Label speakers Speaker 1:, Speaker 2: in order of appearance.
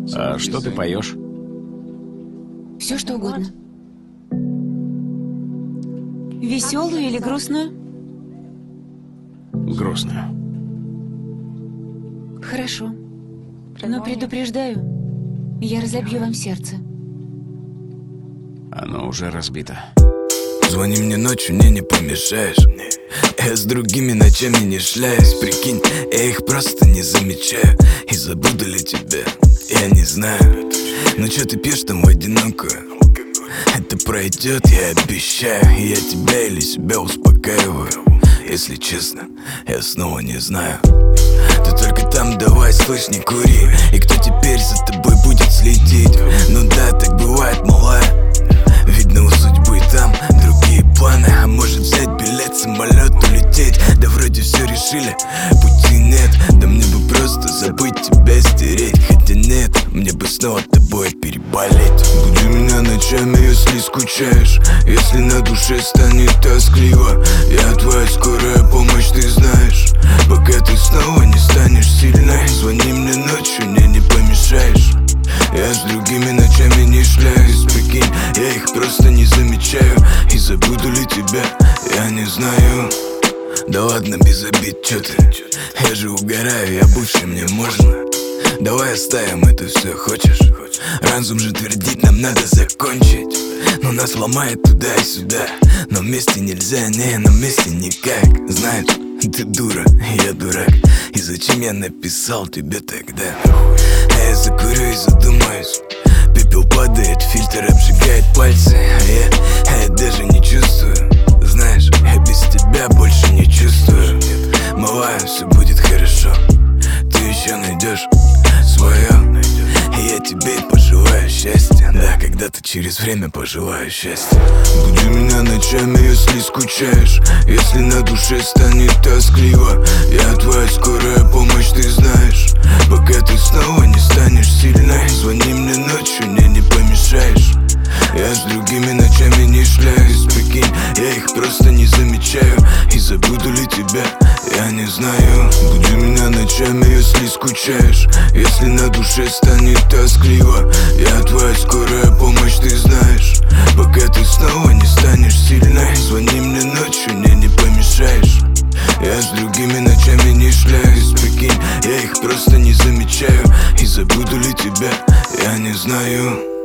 Speaker 1: А что ты поешь?
Speaker 2: Все что угодно. Веселую или грустную?
Speaker 1: Грустную.
Speaker 2: Хорошо. Но предупреждаю, я разобью вам сердце.
Speaker 1: Оно уже разбито.
Speaker 3: Звони мне ночью, мне не помешаешь. Я с другими ночами не шляюсь. Прикинь, я их просто не замечаю. И забуду ли тебя, я не знаю. Но чё ты пьешь там в одинокую? Это пройдет, я обещаю. И я тебя или себя успокаиваю. Если честно, я снова не знаю. Ты только там давай, слышь, не кури. И кто теперь за тобой будет следить? Ну да, так бывает, малая. Видно, у судьбы там другие планы. А может взять билет, самолет, улететь? Да вроде все решили, пути нет. Да мне бы просто забыть тебя, стереть. Хотя нет, мне бы снова тобой переболеть. Буди меня ночами, если скучаешь. Если на душе станет тоскливо, я твоя скорая помощь, ты знаешь. Пока ты снова не станешь сильной, звони мне ночью, мне не помешаешь. Я с другими ночами не шляюсь. Прикинь, я их просто не замечаю. И забуду ли тебя, я не знаю. Да ладно, без обид, чё ты? Я же угораю, я бывший, мне можно. Давай оставим это все, хочешь? Разум же твердит, нам надо закончить. Но нас ломает туда и сюда. Но вместе нельзя, не, на месте никак. Знаешь, ты дура, я дурак. И зачем я написал тебе тогда? А я закурю и задумаюсь. Пепел падает, фильтр обжигает пальцы. А я даже не чувствую. Знаешь, я без тебя больше не чувствую. Малая, все будет хорошо. Ты еще найдешь свое. И я тебе пожелаю счастья. Да, когда-то через время пожелаю счастья. Буди меня ночами, если скучаешь. Если на душе станет тоскливо, я твоя скорая помощь, ты знаешь. Пока ты снова не станешь сильной, звони мне ночью, мне не помешаешь. Я с другими ночами не шляюсь. Прикинь, я их просто не замечаю. И забуду ли тебя, я не знаю. Буди меня ночами, если скучаешь. Если на душе станет тоскливо, я твоя скорая помощь, ты знаешь. Пока ты снова не станешь сильной, звони мне ночью, мне не помешаешь. Я с другими ночами не шляюсь. Прикинь, я их просто не замечаю. И забуду ли тебя, я не знаю.